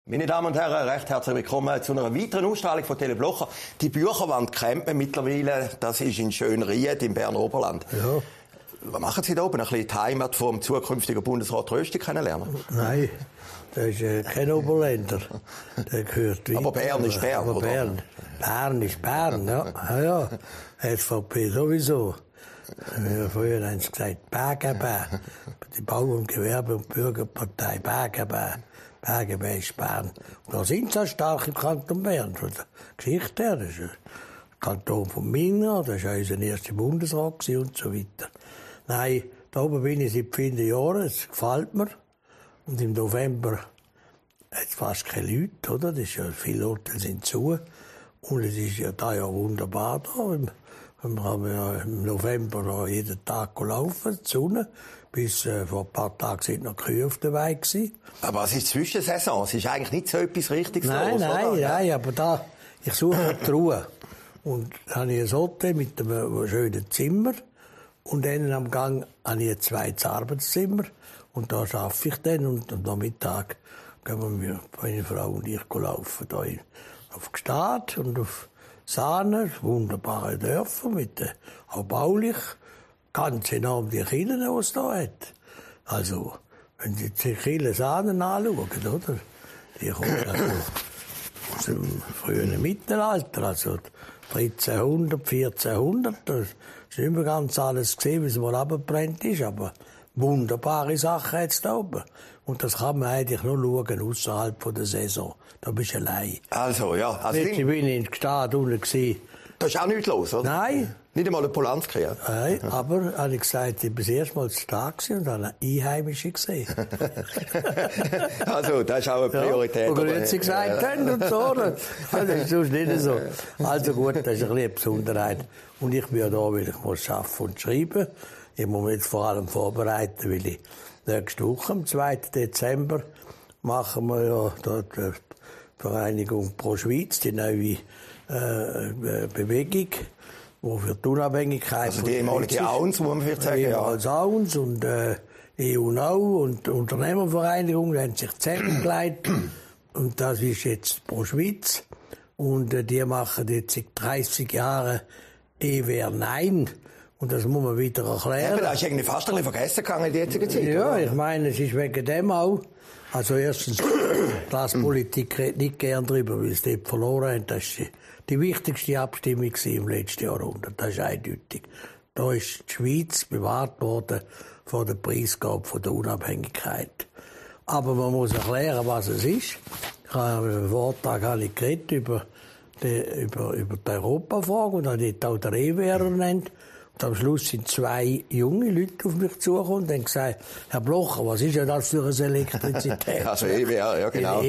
Meine Damen und Herren, recht herzlich willkommen zu einer weiteren Ausstrahlung von Teleblocher. Die Bücherwand kennt man mittlerweile, das ist in Schönried im Berner Oberland. Ja. Was machen Sie da oben? Ein bisschen die Heimat vom zukünftigen Bundesrat Rösti kennenlernen? Nein, das ist kein Oberländer. Der gehört aber Bern ist Bern, aber oder? Bern ist Bern, ja. Ja. SVP sowieso. Früher haben sie gesagt, BGB. Die Bau- und Gewerbe- und Bürgerpartei, BGB. BGB ist Bern. Und da sind sie auch stark im Kanton Bern. Von der Geschichte her. Das ist ein Kanton von Minga, das war unser erster Bundesrat und so weiter. Nein, da oben bin ich seit vielen Jahren, es gefällt mir. Und im November hat es fast keine Leute, oder? Das ist ja, viele Hotels sind zu. Und es ist ja da ja wunderbar da. Wir haben ja im November da jeden Tag gelaufen, die Sonne. Bis vor ein paar Tagen sind noch Kühe auf der Weide gewesen. Aber es ist Zwischensaison, es ist eigentlich nicht so etwas Richtiges los, oder? Nein, aber da, ich suche die Ruhe. Und dann habe ich ein Hotel mit einem schönen Zimmer. Und dann am Gang habe ich ein zweites Arbeitszimmer. Und da arbeite ich dann. Und am Nachmittag gehen wir, meine Frau und ich, laufen. Da auf Gstaad und auf Sahne, wunderbare Dörfer, auch baulich. Ganz enorm die Kirchen, die es da hat. Also, wenn Sie die Kirchen Sahnen anschauen, oder? Die kommen aus dem frühen Mittelalter, also 1300, 1400. Das ist nicht mehr ganz alles gesehen, wie es mal abgebrannt ist, aber wunderbare Sachen hat es da oben. Und das kann man eigentlich nur schauen, außerhalb der Saison. Da bist du allein. Also, ja. Also ich bin in Gstaad unten gewesen. Da ist auch nichts los, oder? Nein. Nicht einmal ein Polanski, ja? Nein, aber, habe ich gesagt, ich bin das erste Mal zu Tag und habe eine Einheimische gesehen. Also, das ist auch eine Priorität. Ja, und sie gesagt haben und so. Das ist sonst nicht so. Also gut, das ist ein bisschen eine Besonderheit. Und ich bin ja da, weil ich muss arbeiten und schreiben. Ich muss mich jetzt vor allem vorbereiten, weil ich nächste Woche, am 2. Dezember, machen wir ja dort die Vereinigung Pro Schweiz, die neue Bewegung, die für die Unabhängigkeit... Also die ehemalige AUNS, muss man vielleicht sagen, ja. Als AUNS und EU-Now und Unternehmervereinigung, die haben sich zusammengelegt. Und das ist jetzt Pro Schweiz. Und die machen jetzt seit 30 Jahren EWR Nein. Und das muss man wieder erklären. Ja, aber das ist irgendwie fast ein bisschen vergessen gegangen in der jetzigen Zeit. Ja, oder? ich meine, es ist wegen dem auch. Also erstens, Politik redet nicht gern drüber, weil es dort verloren haben. Das war die wichtigste Abstimmung im letzten Jahrhundert. Das ist eindeutig. Da ist die Schweiz bewahrt worden vor der Preisgabe von der Unabhängigkeit. Aber man muss erklären, was es ist. Ich habe im Vortrag geredet über die Europafrage und habe dort auch der EWR genannt. Und am Schluss sind 2 junge Leute auf mich zugekommen und haben gesagt, Herr Blocher, was ist denn das für eine Elektrizität? Also EWR, ja genau.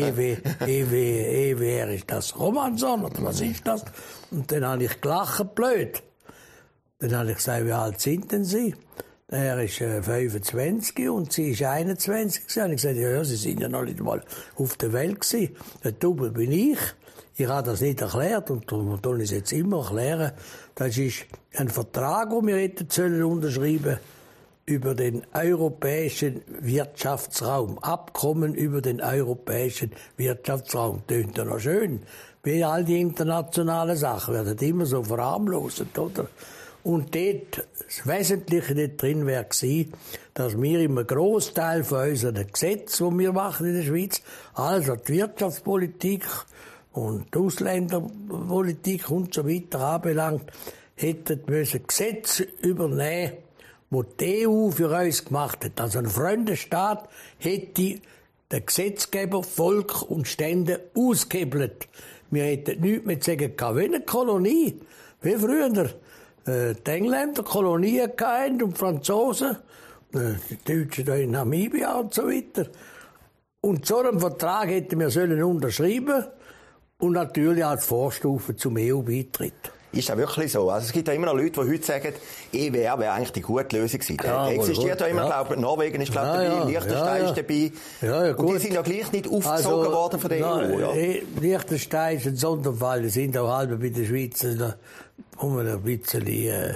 EWR, ist das Romanson oder was ist das? Und dann habe ich gelacht, blöd. Dann habe ich gesagt, wie alt sind denn Sie? Er ist 25 und sie ist 21. Und ich habe gesagt, ja, Sie sind ja noch nicht mal auf der Welt gewesen. Der Double bin ich. Ich habe das nicht erklärt und darum soll ich es jetzt immer erklären. Das ist ein Vertrag, den wir hätten unterschreiben über den europäischen Wirtschaftsraum. Abkommen über den europäischen Wirtschaftsraum. Tönt ja noch schön. Wie all die internationalen Sachen werden immer so verharmloset, oder? Und dort, das Wesentliche dort drin wäre gewesen, dass wir im Grossteil von unseren Gesetzen, die wir machen in der Schweiz, also die Wirtschaftspolitik und die Ausländerpolitik und so weiter anbelangt, hätten müssen Gesetze übernehmen, die EU für uns gemacht hat. Also ein Freundesstaat hätte der Gesetzgeber Volk und Stände ausgehebelt. Wir hätten nichts mehr zu sagen gehabt, wie eine Kolonie, wie früher. Die Engländer Kolonien gehabt und die Franzosen, die Deutschen da in Namibia und so weiter. Und so einen Vertrag hätten wir unterschreiben sollen und natürlich als Vorstufe zum EU-Beitritt. Ist das wirklich so? Also es gibt ja immer noch Leute, die heute sagen, EWR wäre eigentlich die gute Lösung gewesen. Ja, existiert ja immer, glaube ich, Norwegen ist dabei, Liechtenstein ist dabei. Ja, gut. Und die sind ja gleich nicht aufgezogen worden von der EU, ja? Liechtenstein ist ein Sonderfall, die sind auch halb bei der Schweiz, da muss man ein bisschen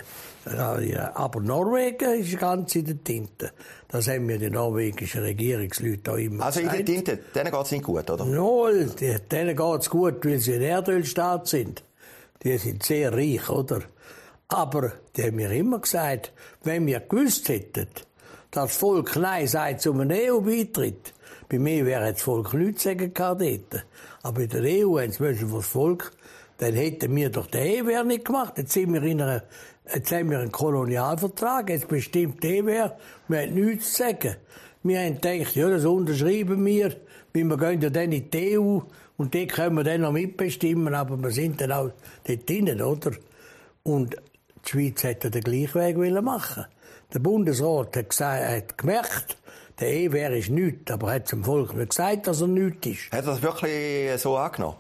Aber Norwegen ist ganz in der Tinte. Das haben mir die norwegischen Regierungsleute auch immer also gesagt. In der Tinte, denen geht es nicht gut, oder? Null, denen geht es gut, weil sie ein Erdölstaat sind. Die sind sehr reich, oder? Aber die haben mir immer gesagt, wenn wir gewusst hätten, dass das Volk Nein sagt zu einem EU-Beitritt, bei mir wäre das Volk nichts sagen können dort. Aber in der EU haben sie für das Volk, dann hätten wir doch den EWR nicht gemacht. Jetzt haben wir einen Kolonialvertrag, jetzt bestimmt die EWR, wir haben nichts zu sagen. Wir haben gedacht, ja, das unterschreiben wir, weil wir gehen ja dann in die EU und die können wir dann noch mitbestimmen, aber wir sind dann auch dort drinnen, oder? Und die Schweiz hätte den gleichen Weg machen. Der Bundesrat hat gemerkt, der EWR ist nichts, aber hat dem Volk nicht gesagt, dass er nichts ist. Hat er das wirklich so angenommen?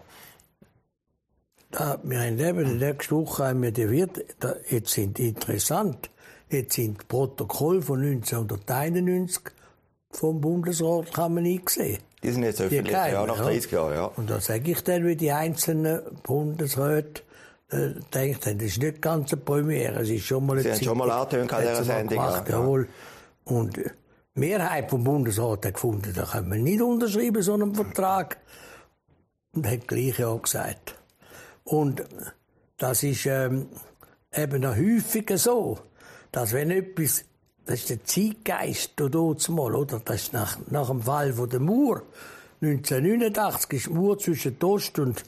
Wir haben eben in der nächsten Woche jetzt sind interessant, jetzt sind die Protokolle von 1991 vom Bundesrat kann man nicht sehen. Die sind jetzt öffentlich, ja, nach 30 Jahren, ja. Und da sage ich dann, wie die einzelnen Bundesräte denken, das ist nicht ganz eine Premiere, es ist schon mal Sie haben schon mal angetönt an dieser Sendung. Jawohl. Und die Mehrheit vom Bundesrat hat gefunden, da können wir nicht unterschreiben, so einen Vertrag. Und hat gleich auch gesagt. Und das ist eben noch häufiger so, dass wenn etwas, das ist der Zeitgeist mal, oder? Das ist nach dem Fall von der Mauer 1989 ist die Mauer zwischen Ost- und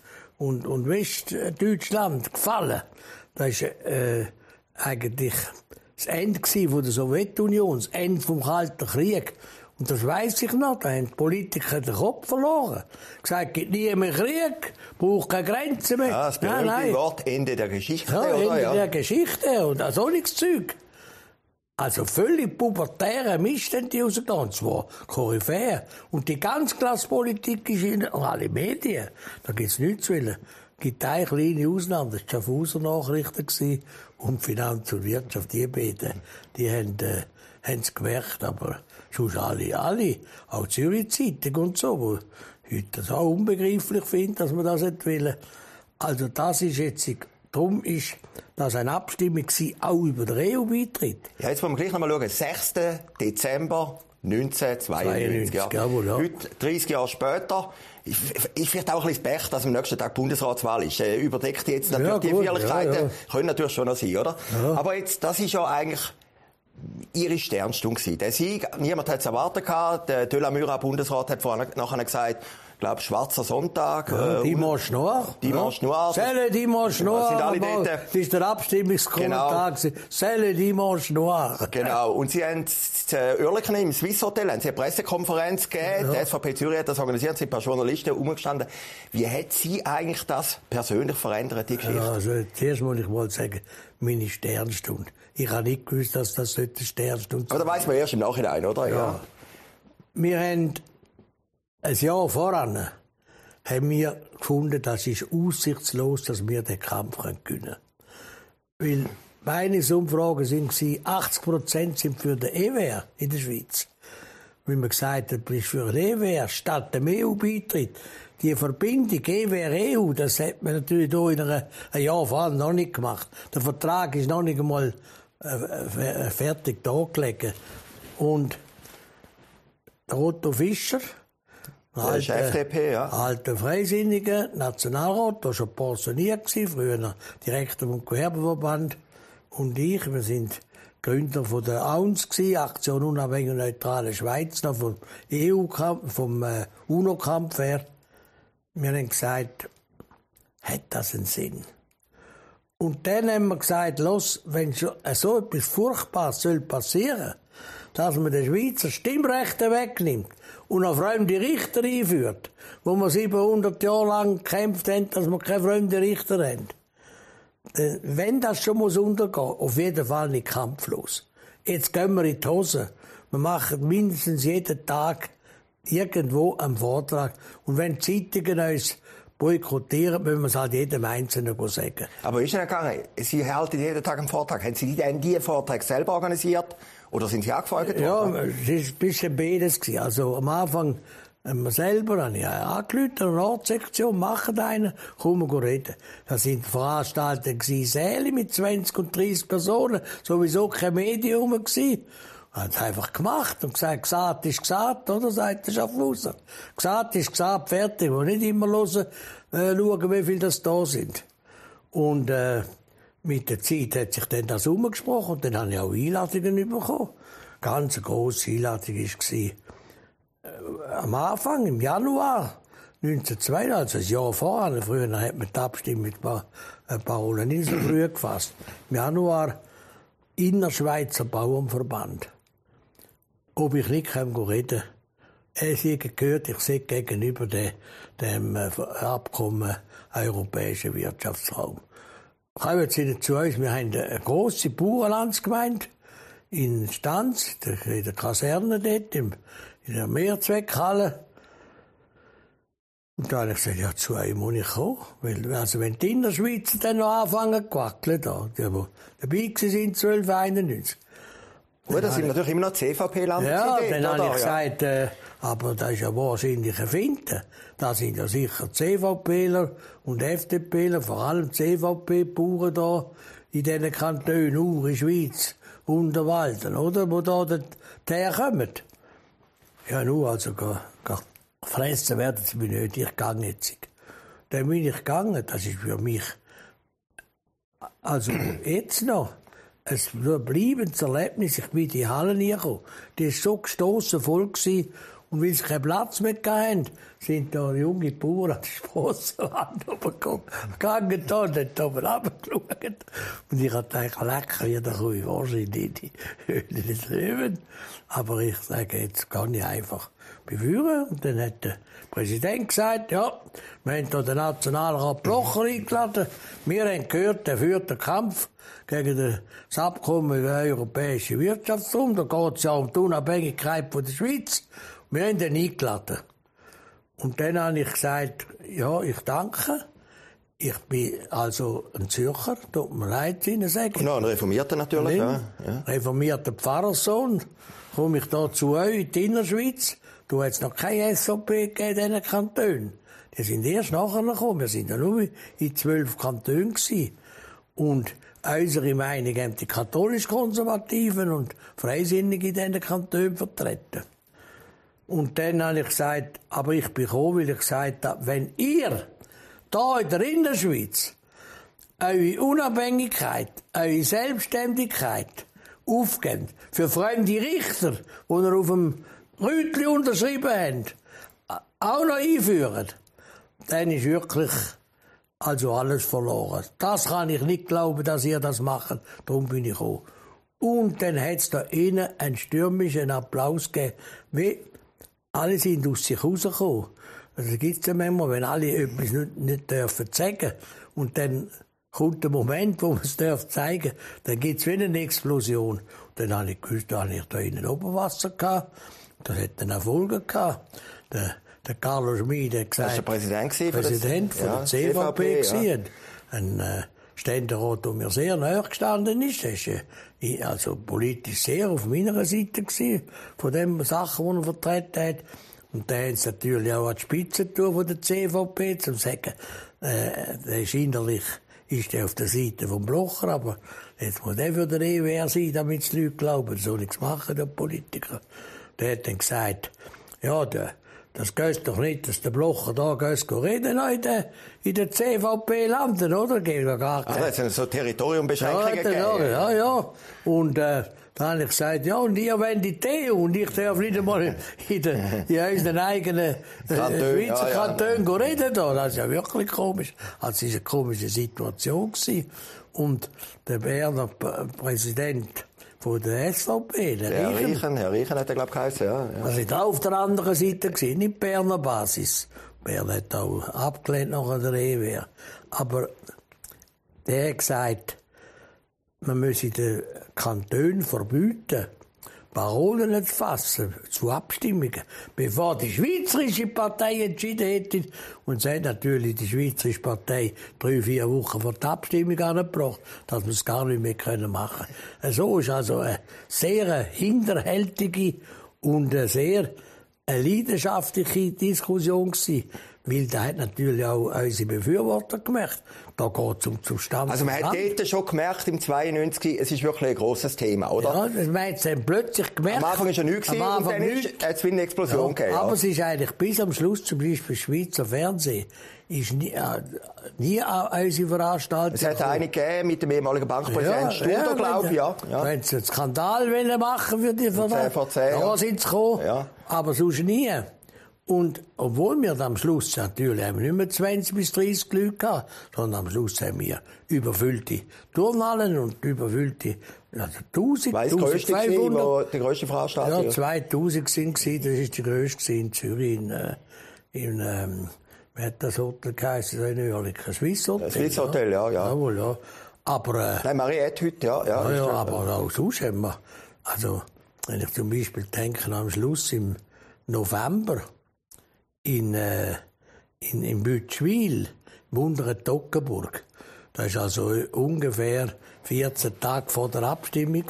Westdeutschland gefallen. Das ist eigentlich das Ende von der Sowjetunion, das Ende vom Kalten Krieg. Und das weiss ich noch, da haben die Politiker den Kopf verloren. Gesagt, es gibt nie mehr Krieg, braucht keine Grenzen mehr. Ja, das berühmte Wort Ende der Geschichte, ja, oder? Ende der Geschichte und so nichts Zeug. Also völlig pubertäre Mist haben die rausgegangen, und zwar Koryphäe. Und die Ganzklasspolitik ist in alle Medien. Da gibt's nichts zu wollen. Es gibt eine kleine Ausnahme, das war die Schaffhauser Nachrichten und Finanz und Wirtschaft, die beiden, die haben es gemerkt, aber sonst alle, auch Zürich Zeitung und so, wo heute das auch unbegreiflich finden, dass man das nicht will. Also das ist jetzt, darum ist das eine Abstimmung gewesen, auch über den EU-Beitritt. Ja, jetzt wollen wir gleich noch mal schauen. 6. Dezember 1992. Ja. Jawohl, ja. Heute, 30 Jahre später, ist vielleicht auch ein bisschen das Pech, dass am nächsten Tag Bundesratswahl ist. Überdeckt jetzt natürlich ja, die gut, Feierlichkeiten. Können natürlich schon noch sein, oder? Ja. Aber jetzt, das ist ja eigentlich ihre Sternstunde gewesen. Der Sieg, niemand hat es erwartet gehabt. Der de la Mura Bundesrat hat nachher gesagt, ich glaube, Schwarzer Sonntag. Ja, Dimanche Noir. Dimanche Noir. Celle Dimanche Noir. Sind alle dort. Das ist der Abstimmungskommentar. Genau. Celle Dimanche Noir. Genau. Und sie haben Oerlikon im Swiss Hotel eine Pressekonferenz gegeben. Ja. Die SVP Zürich hat das organisiert, sind ein paar Journalisten umgestanden. Wie hat sie eigentlich das persönlich verändert, die Geschichte? Ja, also, zuerst muss ich mal sagen, meine Sternstunde. Ich habe nicht gewusst, dass das nicht eine Sternstunde ist. Aber da weiss man erst im Nachhinein, oder? Ja. Wir haben ein Jahr voran haben wir gefunden, das ist aussichtslos, dass wir den Kampf gewinnen können. Weil Meinungsumfragen waren 80% sind für den EWR in der Schweiz. Wenn man gesagt hat, bist für den EWR statt dem EU-Beitritt. Die Verbindung EWR-EU, das hat man natürlich hier in einem Jahr voran noch nicht gemacht. Der Vertrag ist noch nicht einmal fertig dargelegt. Und Otto Fischer, der ist FDP, ja. Alter Freisinniger, Nationalrat, der schon pensioniert war, früher Direktor vom Gewerbeverband. Und ich, wir sind Gründer von der AUNS gewesen, Aktion Unabhängige und Neutrale Schweiz, noch vom vom UNO-Kampf her. Wir haben gesagt, hat das einen Sinn? Und dann haben wir gesagt, los, wenn schon so etwas Furchtbares soll passieren, dass man den Schweizer Stimmrechte wegnimmt und noch fremde Richter einführt, wo wir 700 Jahre lang gekämpft haben, dass wir keine fremden Richter haben. Wenn das schon muss untergehen, auf jeden Fall nicht kampflos. Jetzt gehen wir in die Hose. Wir machen mindestens jeden Tag irgendwo einen Vortrag. Und wenn die Zeitungen uns boykottieren, müssen wir es halt jedem Einzelnen sagen. Aber ist es nicht gegangen? Sie halten jeden Tag einen Vortrag. Haben Sie denn die Vorträge selber organisiert? Oder sind Sie angefragt worden? Ja, es war ein bisschen beides. Also am Anfang wir selber habe ich angerufen, eine Nordsektion, machen einen, kommen wir reden. Da sind Veranstaltungen Säle mit 20 und 30 Personen, sowieso kein Medium gewesen. Haben es einfach gemacht und gesagt ist gesagt, oder? Sagt der Schaffhauser. Gesagt ist gesagt, fertig. Und nicht immer hören, schauen, wie viele das da sind. Und, mit der Zeit hat sich dann das umgesprochen und dann habe ich auch Einladungen bekommen. Ganz eine grosse Einladung war, am Anfang, im Januar 1902, also ein Jahr vorher, früher hat man die Abstimmung mit Parolen nicht so früh gefasst. Im Januar, Innerschweizer Bauernverband. Ob ich nicht reden kann. Es ist gehört, ich sehe gegenüber dem Abkommen Europäischer Wirtschaftsraum. Kommen Sie zu uns, wir haben eine grosse Bauernlandsgemeinde in Stanz, in der Kaserne dort, in der Mehrzweckhalle. Und da habe ich gesagt, ja, zu euch muss ich kommen. Weil, also wenn die Innerschweizer dann noch anfangen zu quackeln, die dabei waren, 1291. Gut, das sind natürlich immer noch CVP-Land. Ja, dann habe ich gesagt, aber das ist ja wahrscheinlich ein Finden. Da sind ja sicher CVPler und FDPler, vor allem CVP-Bauern da in diesen Kantonen, Uri, Schweiz, Unterwalden, oder? Wo da herkommen. Ja, nur, also, fressen werden sie mich nicht, ich gehe jetzt. Dann bin ich gegangen, das ist für mich, also, jetzt noch, ein bleibendes Erlebnis. Ich bin in die Halle gekommen. Die war so gestossen voll gewesen. Und weil sie keinen Platz mehr hatten, sind da junge Bauern an die Strassenwand runtergegangen, da und haben da oben runtergeschaut. Und ich habe gedacht, lecker, ja, da komme ich wahrscheinlich in die Höhle des Löwen. Aber ich sage, jetzt kann ich einfach beführen. Und dann hat der Präsident gesagt, ja, wir haben hier den Nationalrat Blocher eingeladen. Wir haben gehört, der führt den Kampf gegen das Abkommen über den Europäischen Wirtschaftsraum. Da geht es ja um die Unabhängigkeit von der Schweiz. Wir haben den eingeladen. Und dann habe ich gesagt, ja, ich danke. Ich bin also ein Zürcher, tut mir leid, Ihnen sagen. Und ein Reformierter natürlich, ja. Reformierter Pfarrerssohn. Komme ich da zu euch in die Innerschweiz. Du hast noch keine SVP gegeben in diesen Kantonen. Die sind erst nachher gekommen. Wir sind ja nur in 12 Kantonen gewesen. Und unsere Meinung haben die katholisch-konservativen und Freisinnigen in diesen Kantonen vertreten. Und dann habe ich gesagt, aber ich bin gekommen, weil ich gesagt habe, wenn ihr da in der Innerschweiz eure Unabhängigkeit, eure Selbstständigkeit aufgebt für fremde Richter, die ihr auf dem Rütli unterschrieben habt, auch noch einführen, dann ist wirklich also alles verloren. Das kann ich nicht glauben, dass ihr das macht. Darum bin ich gekommen. Und dann hat es da innen einen stürmischen Applaus gegeben, wie alle sind aus sich rausgekommen. Also gibt es ja manchmal, wenn alle etwas nicht dürfen sagen und dann kommt der Moment, wo man es zeigen darf, dann gibt es wieder eine Explosion. Und dann habe ich gewusst, da habe ich da innen Oberwasser gehabt. Das hat einen Erfolg gehabt. Der Carlo Schmid hat gesagt, das war der Präsident von der CVP ja. Ein Ständerat, der mir sehr nahe gestanden ist. Das war also politisch sehr auf meiner Seite gewesen, von den Sachen, die er vertreten hat. Und da haben sie natürlich auch an die Spitze getan von der CVP, um zu sagen, der ist innerlich ist der auf der Seite vom Blocher, aber jetzt muss der für den EWR sein, damit die Leute glauben, das soll nichts machen, der Politiker. Der hat dann gesagt, ja, das geht doch nicht, dass der Blocher da reden in der CVP landen, oder? Geht ja gar nicht. Also jetzt so Territoriumbeschränkungen gegeben. Ja. Und dann habe ich gesagt, ja, und ihr wollt die EU und ich darf nicht einmal in unseren eigenen Schweizer Kantonen reden. Das ist ja wirklich komisch. Also es war eine komische Situation gewesen. Und der Berner Präsident von der SVP, Herr Reichen hat er, glaube ich, geheißen, ja. Also ich war auf der anderen Seite gewesen, nicht Berner Basis. Bern hat auch abgelehnt nach der EWR. Aber der hat gesagt, man müsse den Kantonen verbieten, Parolen zu fassen, zu Abstimmungen, bevor die Schweizerische Partei entschieden hätte. Und so hat natürlich die Schweizerische Partei 3-4 Wochen vor der Abstimmung angebracht, dass wir es gar nicht mehr machen können. So ist also eine sehr hinterhältige und eine sehr eine leidenschaftliche Diskussion gewesen. Weil da hat natürlich auch unsere Befürworter gemerkt, da geht es um Zustand. Also man hat dort schon gemerkt, im 92, es ist wirklich ein grosses Thema, oder? Ja, man hat es dann plötzlich gemerkt. Am Anfang war es ja nichts und dann hat es wie eine Explosion gegeben. Aber es ist eigentlich bis am Schluss, zum Beispiel Schweizer Fernsehen, ist nie an unsere Veranstaltung. Es hat eine gegeben mit dem ehemaligen Bankpräsidenten Studer, glaube ich. Ja. Wenn sie einen Skandal machen für die Veranstaltung, da sind sie gekommen, ja. Aber sonst nie. Und obwohl wir am Schluss natürlich haben wir nicht mehr 20 bis 30 Leute gehabt, sondern am Schluss haben wir überfüllte Turnhallen und überfüllte 1000, 1500. Die grösste Veranstaltung? Ja, 2000 sind gewesen, das ist die grösste in Zürich, wie hat das Hotel geheißen, in Oerlikon? Swiss Hotel? Swiss Hotel, ja. Jawohl, ja. Aber, nein, Mariette heute, ja. Ja, aber auch sonst haben wir, also, wenn ich zum Beispiel denke, am Schluss im November, in Bütschwil, im unteren Toggenburg. Das war also ungefähr 14 Tage vor der Abstimmung.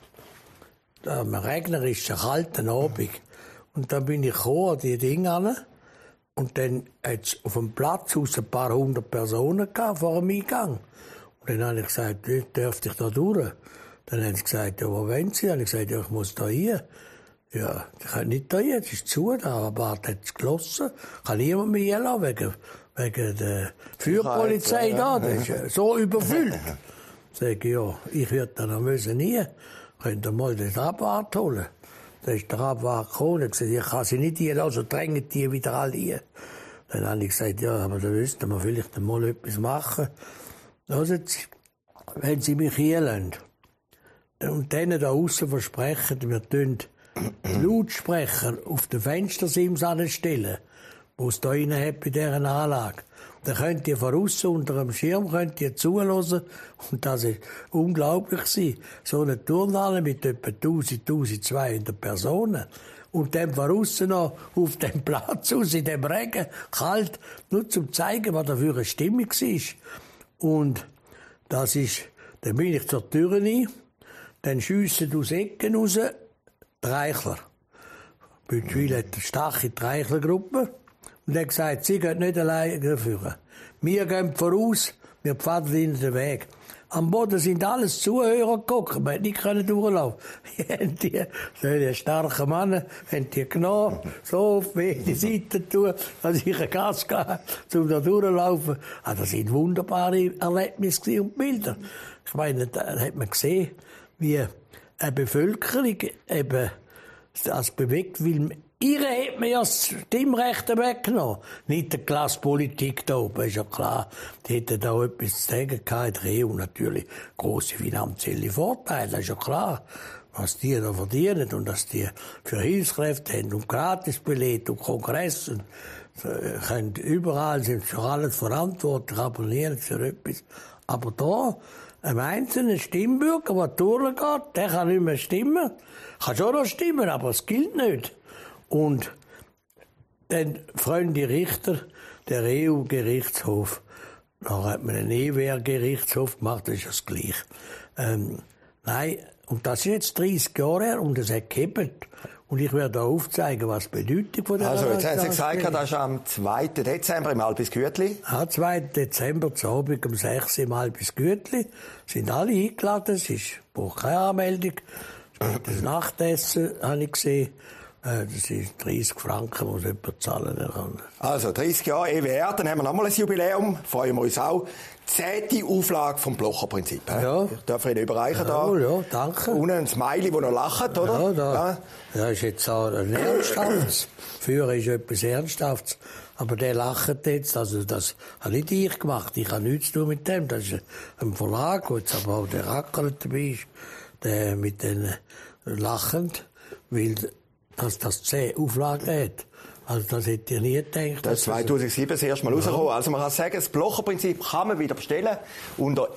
Da am regnerischen, kalten Abend. Und dann bin ich gekommen, an die Dinge an. Und dann hat es auf dem Platz aus ein paar hundert Personen gehabt, vor dem Eingang. Und dann habe ich gesagt, dürfte ich da durch? Dann haben sie gesagt, ja, wo wollen Sie? Dann habe ich gesagt, ja, ich muss da hier. Ja, ich kann nicht da hier, es ist zu, da hat es geschlossen. Kann niemand mehr hinlassen, wegen der Feuerpolizei da, das ist so überfüllt. Sag ich, ja, ich würde da noch nie. Könnt ihr mal den Abwart holen? Dann ist der Abwart gekommen und gesagt, ich kann sie nicht hier lassen, drängen die wieder alle hier. Dann habe ich gesagt, ja, aber da müssten wir vielleicht mal etwas machen. Also, wenn sie mich hier lassen und denen da aussen versprechen, wir tun Lautsprecher auf den Fenstersims anstellen, wo es da rein hat bei dieser Anlage. Dann könnt ihr von aussen unter dem Schirm zuhören. Und das ist unglaublich. So eine Turnhalle mit etwa 1200 Personen. Und dann von aussen noch auf dem Platz aus, in dem Regen, kalt, nur zum zeigen, was da für eine Stimmung war. Und das ist, dann bin ich zur Tür rein, dann schiessen aus Ecken raus, die Reichler. Bütschwil hat eine starke Reichlergruppe. Und er hat gesagt, sie gehen nicht alleine führen. Wir gehen voraus, wir pfaden ihnen den Weg. Am Boden sind alles Zuhörer geguckt, man hätte nicht durchlaufen können. Die starken Männer haben die genommen, so auf beide Seiten tun, dass ich ein Gas gab, um da durchlaufen. Ah, das sind wunderbare Erlebnisse und Bilder. Ich meine, da hat man gesehen, wie eine Bevölkerung eben das bewegt, weil ihr hat mir ja das Stimmrecht weggenommen. Nicht die Klassenpolitik da oben, ist ja klar. Die hätten da etwas zu sagen gehabt. Die EU natürlich grosse finanzielle Vorteile, das ist ja klar. Was die da verdienen und dass die für Hilfskräfte haben und Gratisbillett und Kongress und können überall sind für alles verantwortlich, abonnieren für etwas. Aber da, ein einzelner Stimmbürger, der durchgeht, der kann nicht mehr stimmen. Kann schon noch stimmen, aber es gilt nicht. Und dann Freunde Richter, der EU-Gerichtshof, dann hat man einen EWR-Gerichtshof gemacht, das ist das Gleiche. Nein, und das ist jetzt 30 Jahre her und es hat gehebt. Und ich werde aufzeigen, was die Bedeutung von der Also, jetzt haben Sie gesagt, das ist am 2. Dezember im Alpis Gütli. Ja, 2. Dezember, zu Abend um 6 Uhr im Alpis Gütli. Sind alle eingeladen, es braucht keine Anmeldung. Das Nachtessen habe ich gesehen. Das sind 30 Franken, muss jemand zahlen. Also, 30 Jahre EWR, dann haben wir nochmal ein Jubiläum. Freuen wir uns auch. 10. Auflage vom Blocher-Prinzip. Ja. Ich darf Ihnen überreichen da. Oh, ja, danke. Unten ein Smiley, das noch lacht, oder? Ja, das ist jetzt auch ein Ernsthaftes. Früher ist etwas Ernsthaftes. Aber der lacht jetzt, also das habe nicht ich gemacht. Ich habe nichts zu tun mit dem. Das ist ein Verlag, wo jetzt aber auch der Racker dabei ist, der mit den lachend, weil dass das 10 Auflagen hat. Also das hätte ich nie gedacht. Das ist 2007 das erste Mal rausgekommen. Also man kann sagen, das Blocher-Prinzip kann man wieder bestellen unter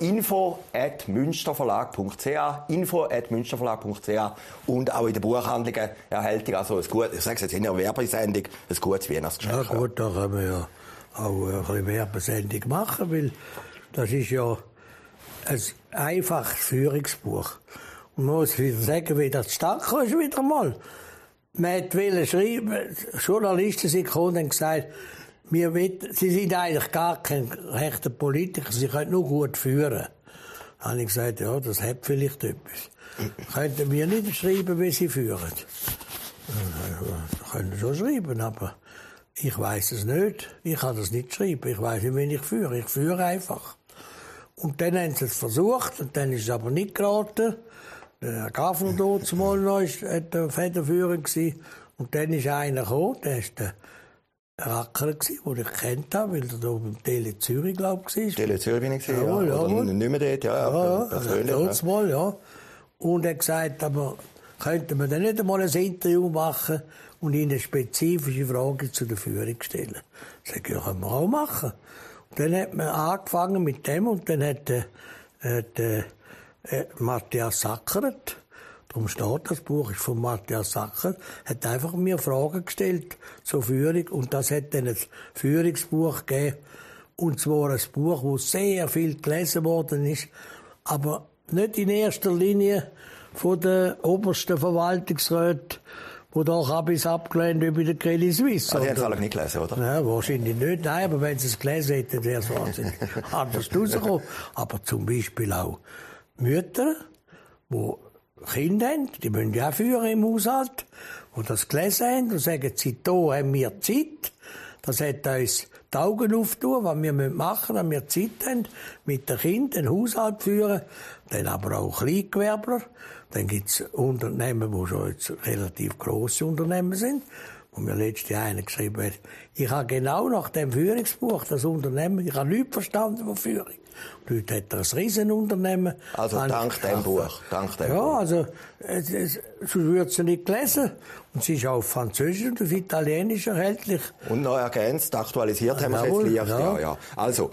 info@münsterverlag.ch info@münsterverlag.ch und auch in den Buchhandlungen erhältlich. Also ein gut, ich sage es jetzt in der Werbesendung, ein gutes Weihnachtsgeschenk. Ja gut, da können wir ja auch ein bisschen Werbesendung machen, weil das ist ja ein einfaches Führungsbuch. Und man muss wieder sagen, wie das zustande kam, ist wieder mal. Man wollte schreiben, Journalisten sind gekommen und haben gesagt, sie sind eigentlich gar kein rechter Politiker, sie können nur gut führen. Dann habe ich gesagt, ja, das hat vielleicht etwas. Könnten wir nicht schreiben, wie sie führen? Können schon schreiben, aber ich weiss es nicht. Ich kann das nicht schreiben. Ich weiss nicht, wie ich führe. Ich führe einfach. Und dann haben sie es versucht, und dann ist es aber nicht geraten. Der Gaffner dort mal noch war federführend gewesen. Und dann ist einer gekommen, der war der Racker, den ich kennt habe, weil er da beim Tele Zürich, glaube ich, war. Tele Zürich bin ich gesehen, ja. Oder nicht mehr dort, ja. Persönlich. Dort mal, ja. Und er hat gesagt, aber könnten wir dann nicht einmal ein Interview machen und ihnen spezifische Fragen zu der Führung stellen? Ich sage, ja, können wir auch machen. Und dann hat man angefangen mit dem und dann hat Matthias Sackert, darum steht das Buch, ist von Matthias Sackert, hat einfach mir Fragen gestellt zur Führung und das hat dann ein Führungsbuch gegeben. Und zwar ein Buch, das sehr viel gelesen worden ist, aber nicht in erster Linie von den obersten Verwaltungsräten, die doch etwas abgelehnt über den Credit Suisse. Also, die haben es alle nicht gelesen, oder? Ja, wahrscheinlich nicht. Nein, aber wenn sie es gelesen hätten, wäre es wahnsinnig anders rausgekommen. Aber zum Beispiel auch Mütter, die Kinder haben, die müssen ja auch führen im Haushalt, die das gelesen haben und sagen, da haben wir Zeit. Das hat uns die Augen aufgetan, was wir machen müssen, wenn wir Zeit haben, mit den Kindern den Haushalt führen. Dann aber auch Kleingewerbler. Dann gibt es Unternehmen, die schon jetzt relativ grosse Unternehmen sind. Und mir letztes Jahr einer geschrieben hat, ich habe genau nach dem Führungsbuch das Unternehmen, ich habe nichts verstanden von Führung. Und heute hat er ein Riesenunternehmen. Also dank dem Buch. Ja, also, sonst würde sie nicht gelesen. Und sie ist auch auf Französisch und auf Italienisch erhältlich. Und noch ergänzt, aktualisiert haben wir es jetzt leicht. Ja. Also,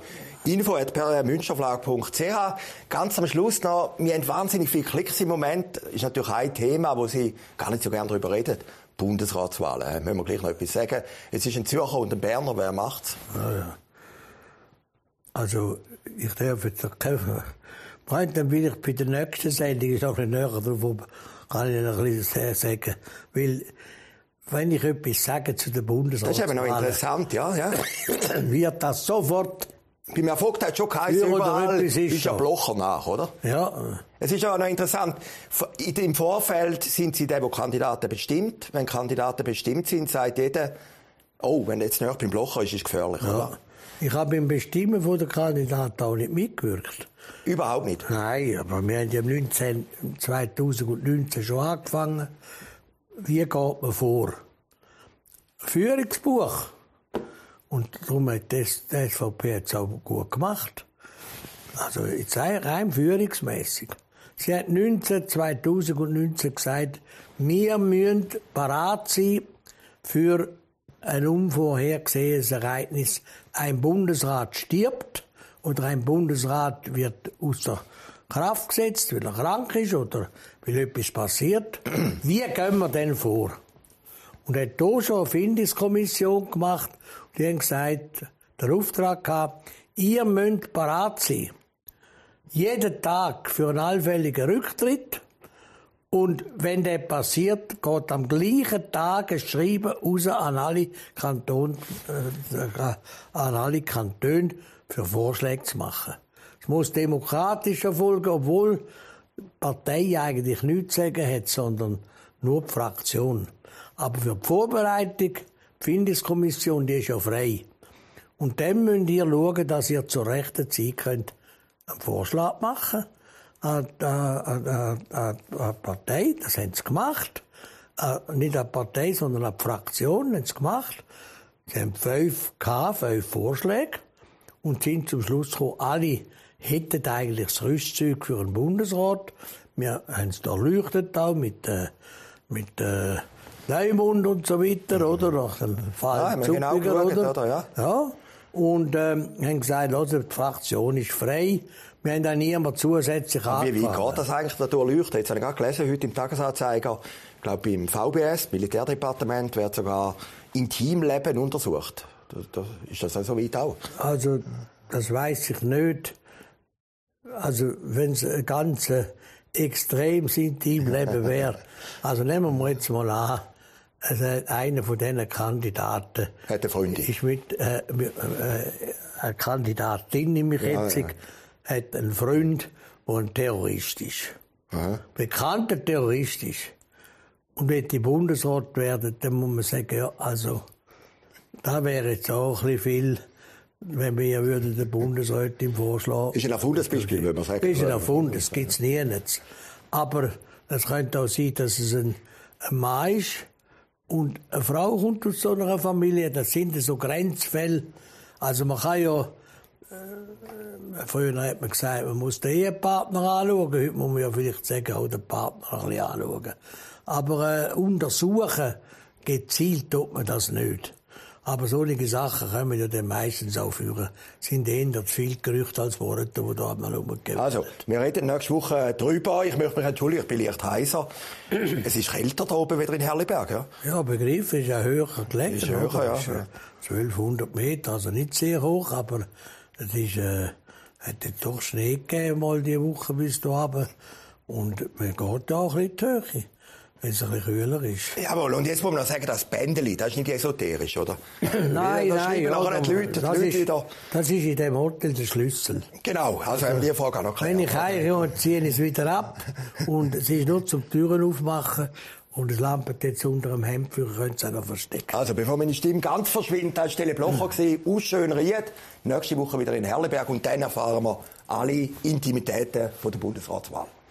info@münsterverlag.ch. Ganz am Schluss noch, wir haben wahnsinnig viele Klicks im Moment. Ist natürlich ein Thema, wo Sie gar nicht so gerne darüber reden. Bundesratswahlen, müssen wir gleich noch etwas sagen. Es ist ein Zürcher und ein Berner, wer macht's? Ja. Also, ich darf jetzt noch kämpfen. Dann will ich bei der nächsten Sendung, ist noch ein bisschen näher drauf, kann ich noch ein bisschen sagen. Weil, wenn ich etwas sage zu der Bundesratswahlen. Das ist eben noch interessant, ja. Wird das sofort. Beim Erfolg hat schon geheißen, überall ist ja Blocher nach, oder? Ja. Es ist auch noch interessant, im Vorfeld sind sie die Kandidaten bestimmt. Wenn Kandidaten bestimmt sind, sagt jeder, oh, wenn jetzt noch beim Blocher ist, ist es gefährlich, ja. oder? Ich habe beim Bestimmen von der Kandidaten auch nicht mitgewirkt. Überhaupt nicht? Nein, aber wir haben ja 2019 schon angefangen. Wie geht man vor? Führungsbuch. Und darum hat das die SVP jetzt auch gut gemacht. Also, jetzt rein führungsmässig. Sie hat 2019 gesagt, wir müssen parat sein für ein unvorhergesehenes Ereignis. Ein Bundesrat stirbt oder ein Bundesrat wird außer Kraft gesetzt, weil er krank ist oder weil etwas passiert. Wie gehen wir denn vor? Und hat hier schon eine Findungskommission gemacht. Die haben gesagt, der Auftrag gehabt, ihr müsst parat sein. Jeden Tag für einen allfälligen Rücktritt. Und wenn der passiert, geht am gleichen Tag ein Schreiben raus an alle Kantone für Vorschläge zu machen. Es muss demokratisch erfolgen, obwohl die Partei eigentlich nichts zu sagen hat, sondern nur die Fraktion. Aber für die Vorbereitung, die Findungskommission, die ist ja frei. Und dann müsst ihr schauen, dass ihr zur rechten Zeit könnt einen Vorschlag machen an die Partei. Das haben sie gemacht. Nicht an die Partei, sondern an die Fraktion haben sie gemacht. Sie haben 5 Vorschläge und sind zum Schluss gekommen, alle hätten eigentlich das Rüstzeug für einen Bundesrat. Wir haben es da erleuchtet auch mit Neumund und so weiter, oder? Nach dem Fall genau geschaut, oder? Ja. Und haben gesagt, also, die Fraktion ist frei. Wir haben da niemand zusätzlich angefangen. Wie geht das eigentlich, da durchleuchten? Jetzt habe ich gerade gelesen, heute im Tagesanzeiger, ich glaube, beim VBS, Militärdepartement, wird sogar Intimleben untersucht. Ist das so weit auch? Also, das weiss ich nicht. Also, wenn es ein ganz extremes Intimleben wäre. Also, nehmen wir jetzt mal an, Also einer von diesen Kandidaten hat eine Freundin. Ist mit eine Kandidatin, nämlich jetzt, hat einen Freund, der ein Terrorist ist. Aha. Bekannter Terrorist ist. Und wenn die Bundesrat werden, dann muss man sagen, ja, also, da wäre jetzt auch ein bisschen viel, wenn wir den Bundesrat im Vorschlag. Ist ein Erfundesbeispiel, würde man sagen. Ist ein Erfund, das gibt es nirgends. Aber es könnte auch sein, dass es ein Mann ist und eine Frau kommt aus so einer Familie. Das sind so Grenzfälle. Also man kann ja, früher hat man gesagt, man muss den Ehepartner anschauen. Heute muss man ja vielleicht sagen, auch den Partner ein bisschen anschauen. Aber untersuchen, gezielt tut man das nicht. Aber solche Sachen kommen ja dann meistens auch führen. Sind eher zu viel Gerüchte als Worte, die da mal rumgegeben. Also, wir reden nächste Woche drüber. Ich möchte mich entschuldigen, ich bin leicht heiser. Es ist kälter da oben wieder in Herliberg, ja? Ja, Begriff ist ja höher gelegen. Ist höher, ja. Ist 1200 Meter, also nicht sehr hoch, aber es ist, hat jetzt doch Schnee gegeben mal die Woche bis da oben. Und man geht da auch ein bisschen in die Höhe, wenn es ein bisschen kühler ist. Jawohl, und jetzt muss man noch sagen, das Bändeli, das ist nicht esoterisch, oder? Nein, ja, die Leute das ist in dem Hotel der Schlüssel. Genau, also haben wir die Frage auch noch geklärt. Wenn ich heirate, ziehe ich es wieder ab und es ist nur zum Türen aufmachen und es lampert jetzt unter dem Hemd, für könnt es auch noch verstecken. Also, bevor meine Stimme ganz verschwindet, da war Stelle Blocher aus Schönried. Nächste Woche wieder in Herliberg und dann erfahren wir alle Intimitäten von der Bundesratswahl.